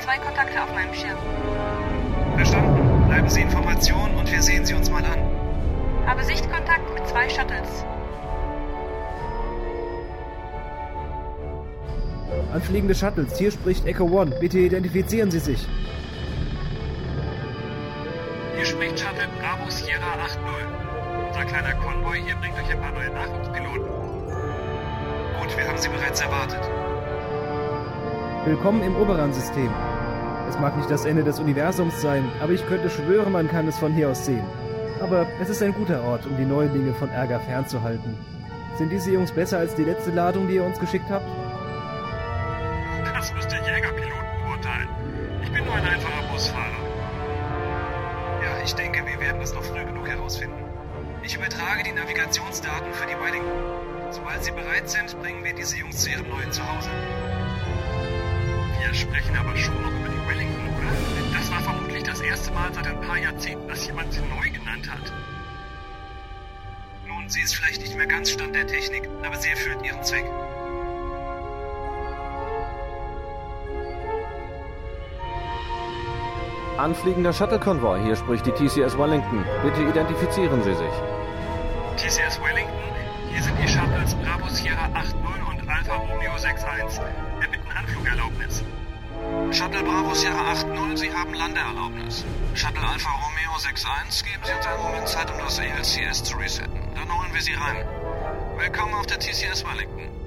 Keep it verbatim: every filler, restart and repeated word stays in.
zwei Kontakte auf meinem Schirm. Verstanden. Bleiben Sie in Formation und wir sehen sie uns mal an. Habe Sichtkontakt mit zwei Shuttles. Anfliegende Shuttles, hier spricht Echo One. Bitte identifizieren Sie sich. Hier spricht Shuttle Bravo Sierra acht null. Unser kleiner Konvoi hier bringt euch ein paar neue Nachwuchspiloten. Gut, wir haben sie bereits erwartet. Willkommen im Oberon-System. Es mag nicht das Ende des Universums sein, aber ich könnte schwören, man kann es von hier aus sehen. Aber es ist ein guter Ort, um die Neulinge von Ärger fernzuhalten. Sind diese Jungs besser als die letzte Ladung, die ihr uns geschickt habt? Das müsst ihr Jägerpiloten beurteilen. Ich bin nur ein einfacher Busfahrer. Ja, ich denke, wir werden das noch früh genug herausfinden. Ich übertrage die Navigationsdaten für die Wellington. Sobald sie bereit sind, bringen wir diese Jungs zu ihrem neuen Zuhause. Wir sprechen aber schon noch über die Wellington, oder? Denn das war vermutlich das erste Mal seit ein paar Jahrzehnten, dass jemand sie neu genannt hat. Nun, sie ist vielleicht nicht mehr ganz Stand der Technik, aber sie erfüllt ihren Zweck. Anfliegender Shuttle-Konvoi, hier spricht die T C S Wellington. Bitte identifizieren Sie sich. T C S Wellington, hier sind die Shuttles Bravo Sierra acht null und Alpha Romeo sechs eins. Wir bitten Anflugerlaubnis. Shuttle Bravo Sierra acht null, Sie haben Landeerlaubnis. Shuttle Alpha Romeo sechs eins, geben Sie uns einen Moment Zeit, um das A L C S zu resetten. Dann holen wir Sie rein. Willkommen auf der T C S Wellington.